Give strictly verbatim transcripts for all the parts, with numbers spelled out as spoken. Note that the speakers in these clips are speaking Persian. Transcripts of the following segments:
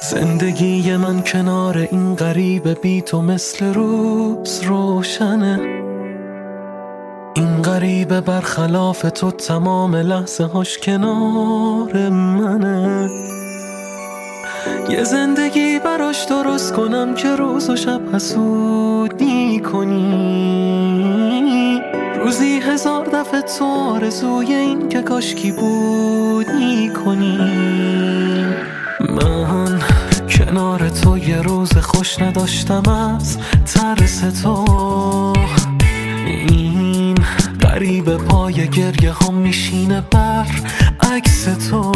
زندگی من کنار این غریبه بی تو مثل روز روشنه. این غریبه برخلاف تو تمام لحظه هاش کنار منه. یه زندگی براش درست کنم که روز و شب حسودی کنی، روزی هزار دفعه تو آرزوی این که کاشکی بودی کنی. من کنار تو یه روز خوش نداشتم از ترس تو. این غریبه پای گریه هم میشینه بر عکس تو.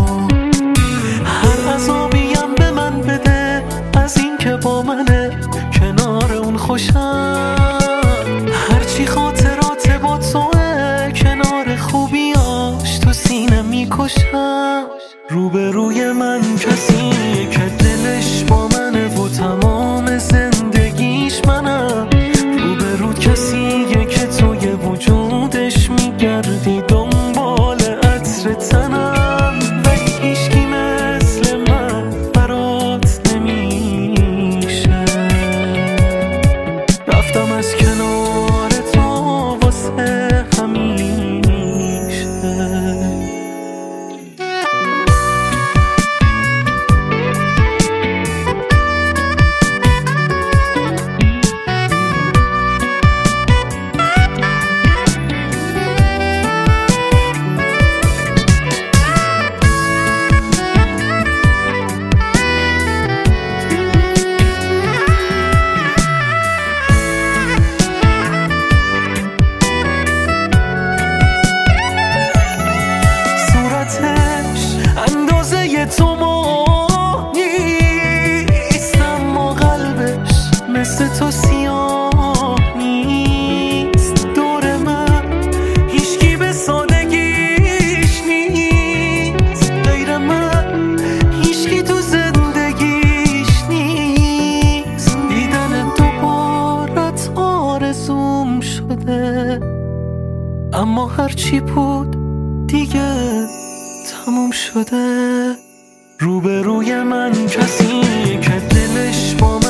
هر عذابیم به من بده از این که با منه کنار اون خوشم. هرچی خاطرات با توه کنار خوبیاش تو سینه میکشم. روبروی من کسی که دلش با منه و تمام زندگیش منم. روبرود کسیه که توی وجودش میگردی دنبال عطر تنم. ولی هیچکی مثل من برات نمیشه. رفتم از کنار تو واسه همیشه. تو ما نیست اما قلبش مثل تو سیاه نیست. دور من هیچکی به سادگیش نیست غیر من. هیچکی تو زندگیش نیست. دیدن دوبارت آرزوم شده، اما هرچی بود دیگه تموم شده. روبروی من کسی که دلش با